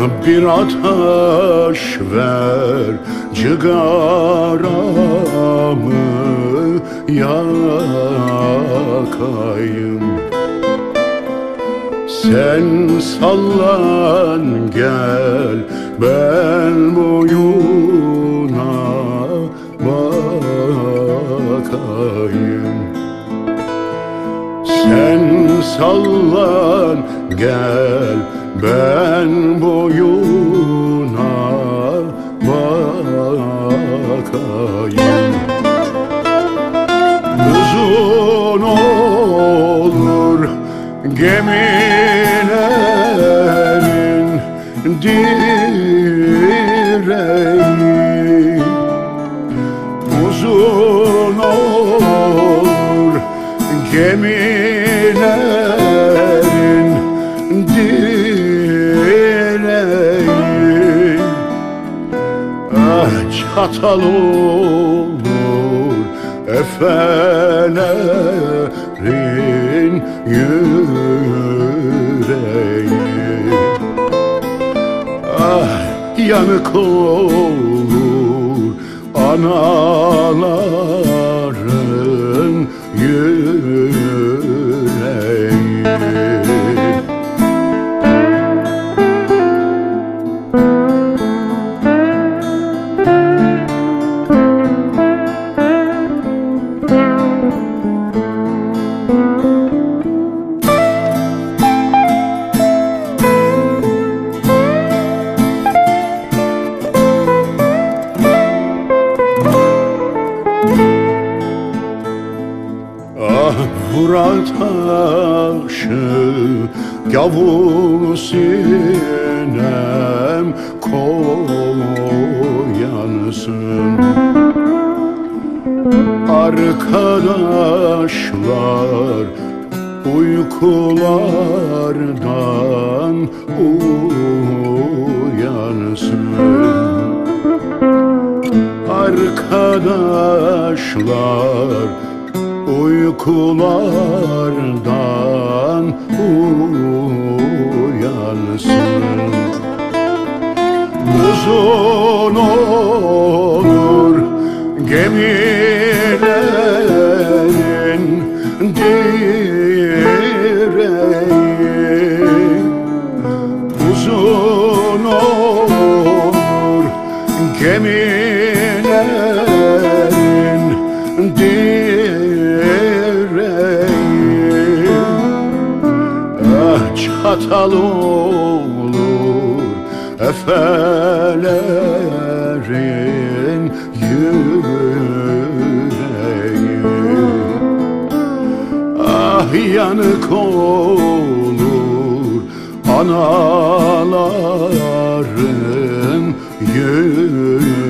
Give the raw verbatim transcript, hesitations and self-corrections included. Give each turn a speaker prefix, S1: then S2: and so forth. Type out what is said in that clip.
S1: bir ateş ver, cigaramı yakayım. Sen sallan gel, ben boyuna bakayım. Sen sallan gel, ben boyuna bakayım. Uzun olur gemilerin direği, uzun olur gemilerin direği. Ah, çatal olur efelerin yüreği. Ah, yanık olur anaların yüreği. Vur taşı gavur sinem koyansın. Arkadaşlar uykulardan uyansın. Arkadaşlar uykulardan uyansın. Uzun olur gemilerin direği, uzun olur gemilerin direği. Ah, çatal olur efelerin yüreği. Ah, yanık olur anaların yüreği.